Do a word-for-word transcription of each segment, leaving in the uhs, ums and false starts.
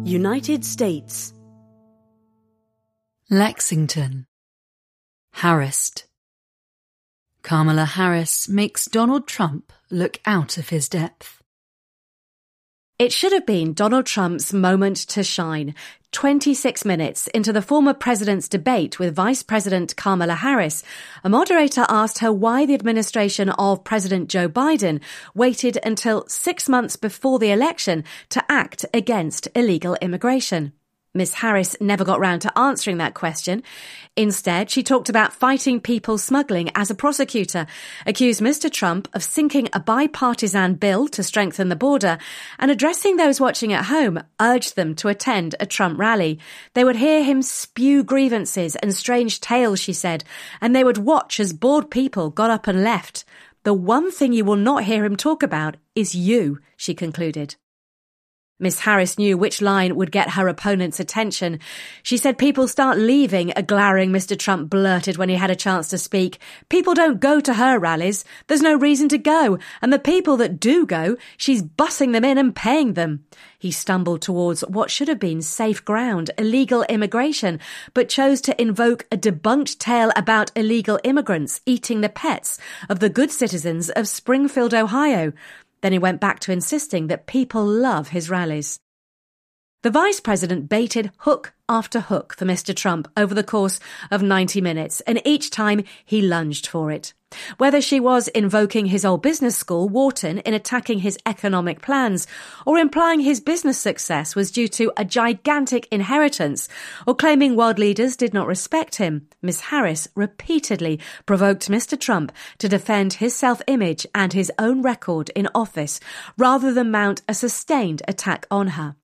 United States. Lexington. Harassed. Kamala Harris makes Donald Trump look out of his depth. It should have been Donald Trump's moment to shine. twenty-six minutes into the former president's debate with Vice President Kamala Harris, a moderator asked her why the administration of President Joe Biden waited until six months before the election to act against illegal immigration. Miss Harris never got round to answering that question. Instead, she talked about fighting people smuggling as a prosecutor, accused Mister Trump of sinking a bipartisan bill to strengthen the border, and addressing those watching at home, urged them to attend a Trump rally. They would hear him spew grievances and strange tales, she said, and they would watch as bored people got up and left. The one thing you will not hear him talk about is you, she concluded. Miss Harris knew which line would get her opponent's attention. She said people start leaving, a glowering Mister Trump blurted when he had a chance to speak. People don't go to her rallies. There's no reason to go. And the people that do go, she's bussing them in and paying them. He stumbled towards what should have been safe ground, illegal immigration, but chose to invoke a debunked tale about illegal immigrants eating the pets of the good citizens of Springfield, Ohio. Then he went back to insisting that people love his rallies. The vice president baited hook after hook for Mister Trump over the course of ninety minutes, and each time he lunged for it. Whether she was invoking his old business school, Wharton, in attacking his economic plans, or implying his business success was due to a gigantic inheritance, or claiming world leaders did not respect him, Miss Harris repeatedly provoked Mister Trump to defend his self-image and his own record in office, rather than mount a sustained attack on her.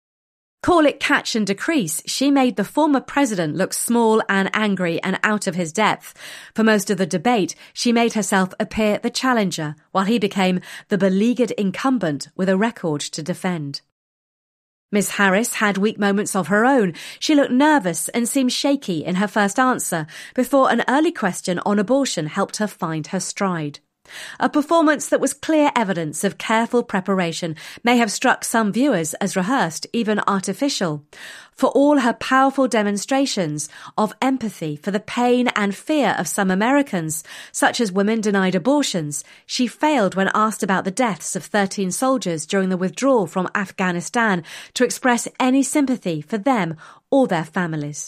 Call it catch and decrease, she made the former president look small and angry and out of his depth. For most of the debate, she made herself appear the challenger, while he became the beleaguered incumbent with a record to defend. Miss Harris had weak moments of her own. She looked nervous and seemed shaky in her first answer, before an early question on abortion helped her find her stride. A performance that was clear evidence of careful preparation may have struck some viewers as rehearsed, even artificial. For all her powerful demonstrations of empathy for the pain and fear of some Americans, such as women denied abortions, she failed when asked about the deaths of thirteen soldiers during the withdrawal from Afghanistan to express any sympathy for them or their families.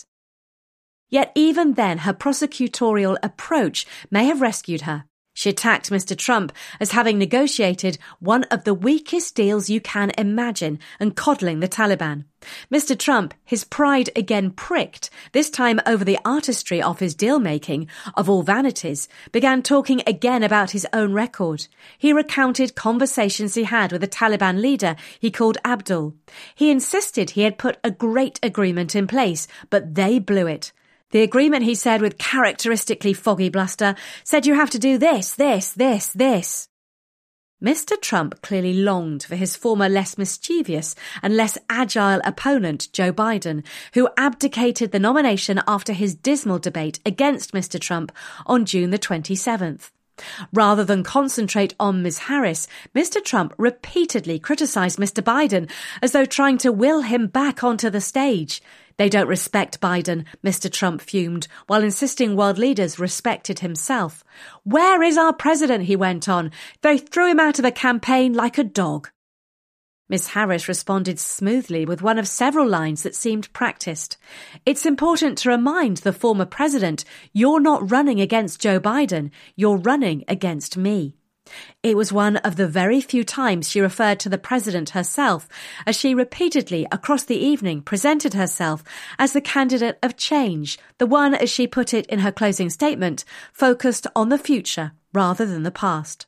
Yet even then, her prosecutorial approach may have rescued her. She attacked Mister Trump as having negotiated one of the weakest deals you can imagine and coddling the Taliban. Mister Trump, his pride again pricked, this time over the artistry of his deal-making, of all vanities, began talking again about his own record. He recounted conversations he had with a Taliban leader he called Abdul. He insisted he had put a great agreement in place, but they blew it. The agreement, he said with characteristically foggy bluster, said you have to do this, this, this, this. Mister Trump clearly longed for his former less mischievous and less agile opponent, Joe Biden, who abdicated the nomination after his dismal debate against Mister Trump on June the twenty-seventh. Rather than concentrate on Miss Harris, Mister Trump repeatedly criticised Mister Biden as though trying to will him back onto the stage. They don't respect Biden, Mister Trump fumed, while insisting world leaders respected himself. Where is our president, he went on. They threw him out of the campaign like a dog. Miss Harris responded smoothly with one of several lines that seemed practiced. It's important to remind the former president, you're not running against Joe Biden, you're running against me. It was one of the very few times she referred to the president herself, as she repeatedly across the evening presented herself as the candidate of change, the one, as she put it in her closing statement, focused on the future rather than the past.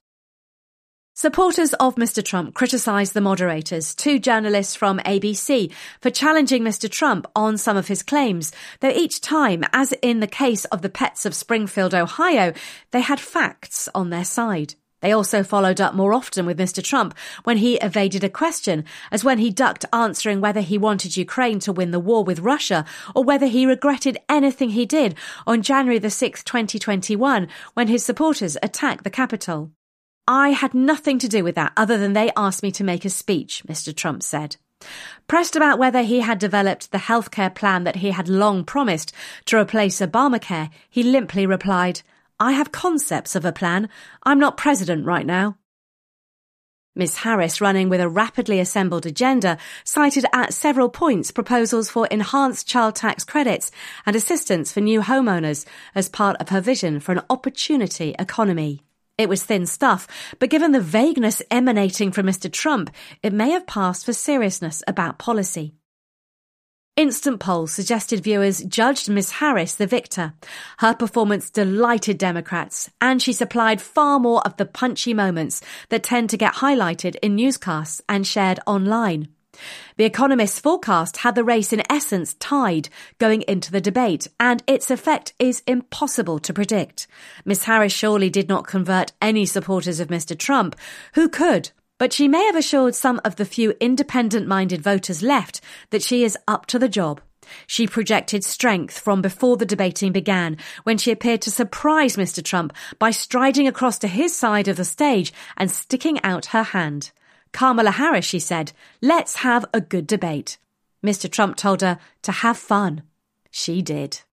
Supporters of Mister Trump criticised the moderators, two journalists from A B C, for challenging Mister Trump on some of his claims, though each time, as in the case of the pets of Springfield, Ohio, they had facts on their side. They also followed up more often with Mister Trump when he evaded a question, as when he ducked answering whether he wanted Ukraine to win the war with Russia or whether he regretted anything he did on January the sixth, twenty twenty-one, when his supporters attacked the Capitol. I had nothing to do with that other than they asked me to make a speech, Mister Trump said. Pressed about whether he had developed the healthcare plan that he had long promised to replace Obamacare, he limply replied, "I have concepts of a plan. I'm not president right now." Miss Harris, running with a rapidly assembled agenda, cited at several points proposals for enhanced child tax credits and assistance for new homeowners as part of her vision for an opportunity economy. It was thin stuff, but given the vagueness emanating from Mister Trump, it may have passed for seriousness about policy. Instant polls suggested viewers judged Miss Harris the victor. Her performance delighted Democrats, and she supplied far more of the punchy moments that tend to get highlighted in newscasts and shared online. The Economist's forecast had the race in essence tied going into the debate, and its effect is impossible to predict. Miss Harris surely did not convert any supporters of Mister Trump. Who could? But she may have assured some of the few independent-minded voters left that she is up to the job. She projected strength from before the debating began, when she appeared to surprise Mister Trump by striding across to his side of the stage and sticking out her hand. Kamala Harris, she said, "Let's have a good debate." Mister Trump told her to have fun. She did.